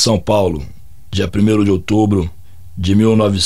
São Paulo, dia 1º de outubro de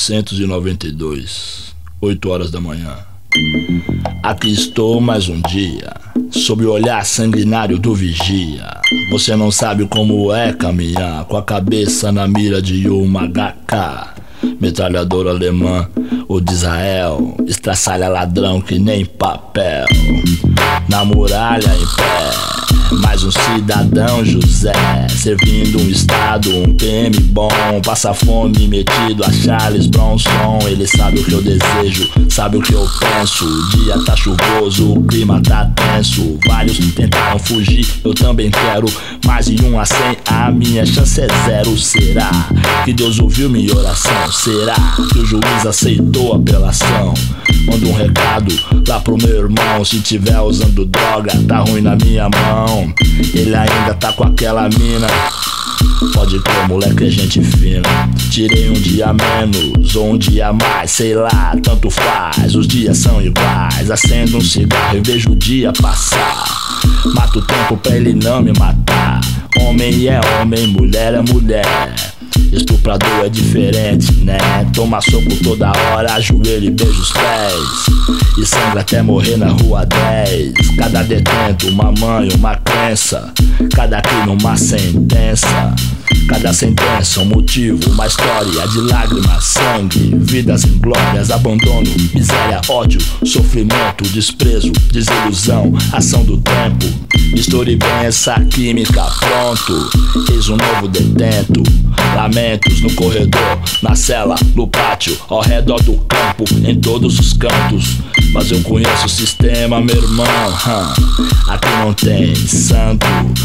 1992, 8 horas da manhã. Aqui estou mais um dia, sob o olhar sanguinário do vigia. Você não sabe como é caminhar com a cabeça na mira de uma HK, metralhadora alemã ou de Israel, estraçalha ladrão que nem papel. Na muralha em pé, mais um cidadão José, servindo um estado, um PM bom, passa fome metido a Charles Bronson. Ele sabe o que eu desejo, sabe o que eu penso. O dia tá chuvoso, o clima tá tenso. Vários tentaram fugir, eu também quero. Mas em 1 a 100 a minha chance é 0. Será que Deus ouviu minha oração? Será que o juiz aceitou a apelação? Manda um recado lá pro meu irmão, se tiver usando droga, tá ruim na minha mão. Ele ainda tá com aquela mina. Pode crer, moleque, é gente fina. Tirei um dia menos ou um dia mais, sei lá, tanto faz. Os dias são iguais. Acendo um cigarro e vejo o dia passar. Mato o tempo pra ele não me matar. Homem é homem, mulher é mulher. Estuprador é diferente, né? Toma soco toda hora, ajoelha e beija os pés. E sangra até morrer na rua 10. Cada detento, uma mãe, uma crença. Cada crime, uma sentença. Cada sentença, um motivo, uma história de lágrimas, sangue, vidas inglórias, abandono, miséria, ódio, sofrimento, desprezo, desilusão, ação do tempo. Misture bem essa química, pronto. Eis um novo detento. Lamentos no corredor, na cela, no pátio, ao redor do campo, em todos os cantos. Mas eu conheço o sistema, meu irmão. Aqui não tem santo.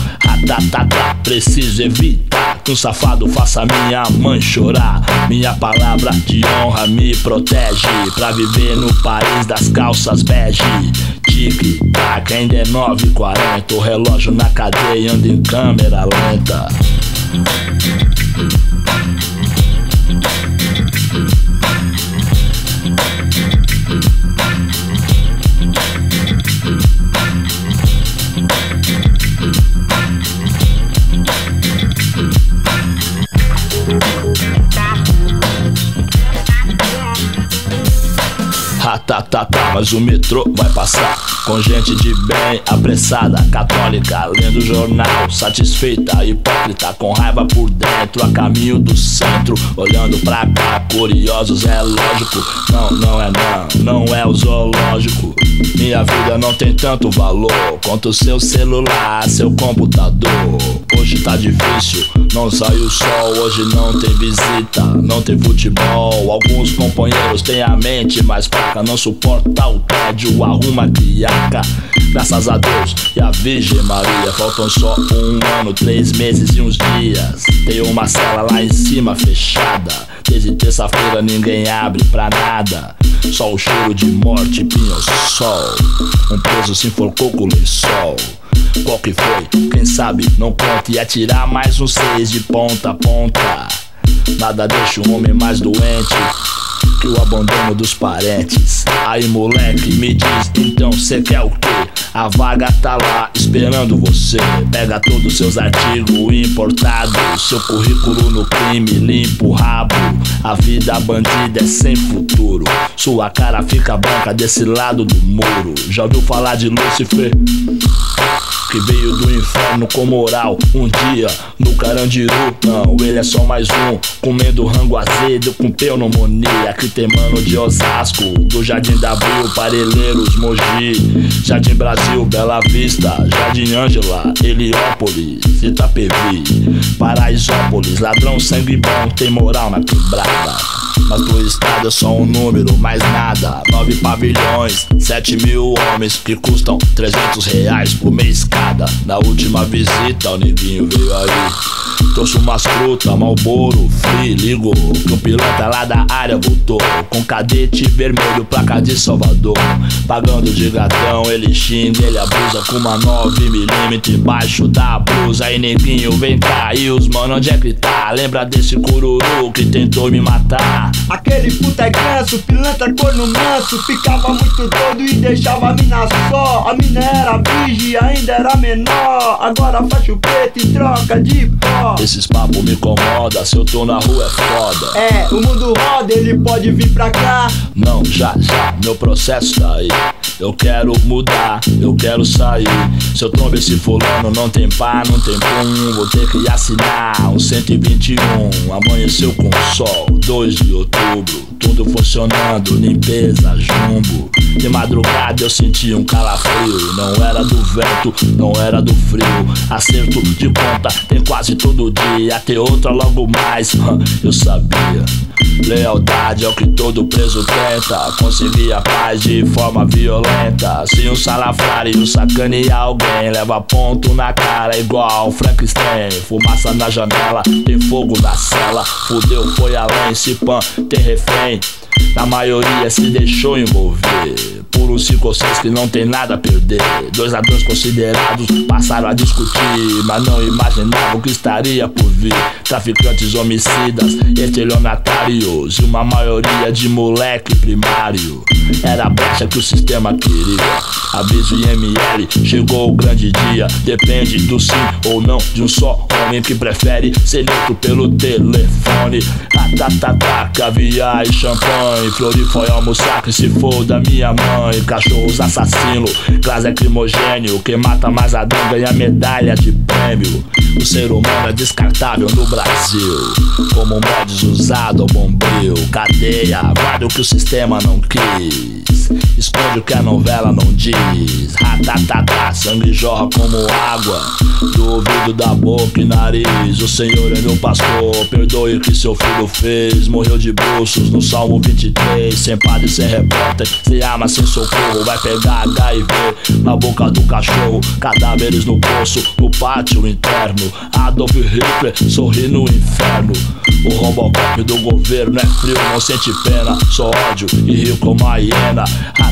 Preciso evitar que um safado faça minha mãe chorar. Minha palavra de honra me protege pra viver no país das calças bege. Tic-tac, ainda é 9h40. O relógio na cadeia anda em câmera lenta. Mas o metrô vai passar com gente de bem, apressada, católica, lendo o jornal, satisfeita, hipócrita, com raiva por dentro, a caminho do centro, olhando pra cá, curiosos, é lógico. Não é o zoológico. Minha vida não tem tanto valor quanto o seu celular, seu computador. Hoje tá difícil, não sai o sol, hoje não tem visita, não tem futebol. Alguns companheiros têm a mente mais fraca, não suporta o tédio, arruma criaca. Graças a Deus e a Virgem Maria, faltam só 1 ano, 3 meses e uns dias. Tem uma cela lá em cima fechada, desde terça-feira ninguém abre pra nada. Só o cheiro de morte pinha o sol. Um preso se enforcou com o lençol. Qual que foi? Quem sabe? Não conta. E atirar mais um 6 de ponta a ponta. Nada deixa um homem mais doente que o abandono dos parentes. Aí moleque, me diz, então cê quer o quê? A vaga tá lá esperando você. Pega todos os seus artigos importados, seu currículo no crime, limpa o rabo. A vida bandida é sem futuro, sua cara fica branca desse lado do muro. Já ouviu falar de Lúcifer? Que veio do inferno com moral um dia no Carandiru. Não, ele é só mais um, comendo rango azedo com pneumonia. Aqui tem mano de Osasco, do Jardim da Abril, Parelheiros, Mogi, Jardim Brasil, Bela Vista, Jardim Ângela, Heliópolis, Itapevi, Paraisópolis. Ladrão sangue bom tem moral na quebrada, mas do estado é só um número, mais nada. 9 pavilhões, 7.000 homens que custam R$300 por mês cada. Na última visita o neguinho veio aí, trouxe umas frutas, Marlboro, Free, ligou que o piloto lá da área voltou com cadete vermelho, placa de Salvador. Pagando de gatão, ele xinga, ele abusa com uma 9mm embaixo da blusa. Aí neguinho vem cá, e os mano onde é que tá? Lembra desse cururu que tentou me matar? Aquele puta é ganso, pilantra corno manso, ficava muito doido e deixava a mina só. A mina era virgem, ainda era menor, agora faz o preto e troca de pó. Esses papos me incomoda, se eu tô na rua é foda. É, o mundo roda, ele pode vir pra cá. Não, já, meu processo tá aí. Eu quero mudar, eu quero sair. Se eu trombo esse fulano, não tem pá, não tem pum. Vou ter que assinar um 121. Amanheceu com sol, 2 de outubro. Tudo funcionando, limpeza, jumbo. De madrugada eu senti um calafrio. Não era do vento, não era do frio. Acerto de conta tem quase todo dia. Ter outra logo mais, eu sabia. Lealdade é o que todo preso tenta. Conseguir a paz de forma violenta. Se um salafrário sacanear alguém, leva ponto na cara igual Frankenstein. Fumaça na janela, tem fogo na cela. Fudeu, foi além, se pan, tem refém. Na maioria se deixou envolver por uns 5 ou 6 que não tem nada a perder. 2 ladrões considerados passaram a discutir, mas não imaginavam que estaria por vir. Traficantes, homicidas, estelionatários e uma maioria de moleque primário. Era a brecha que o sistema queria. Aviso IML, chegou o grande dia. Depende do sim ou não de um só homem que prefere ser neutro pelo telefone. Caviar e champanhe. Flori foi almoçar que se for da minha mãe. Cachorros assassinos, gás lacrimogênio. Quem mata mais ladrão ganha medalha de prêmio. O ser humano é descartável no Brasil, como mods usado ao bombril. Cadeia, guarda o que o sistema não quis, esconde o que a novela não diz. Sangue jorra como água do ouvido, da boca e nariz. O Senhor é meu pastor, perdoe o que seu filho fez. Morreu de bruços no Salmo 23. Sem padre, sem repórter, sem arma, sem socorro. Vai pegar HIV na boca do cachorro. Cadáveres no poço, no pátio interno. Adolf Hitler sorri no inferno. O Robocop do governo é frio, não sente pena. Só ódio e rio como a hiena.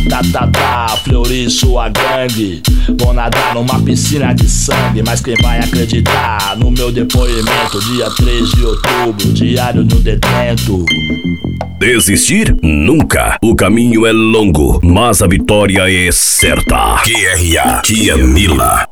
Fleury e sua gangue vão nadar numa piscina de sangue. Mas quem vai acreditar no meu depoimento? Dia 3 de outubro, diário do detento. Desistir? Nunca. O caminho é longo, mas a vitória é certa. QRA, Tia Mila.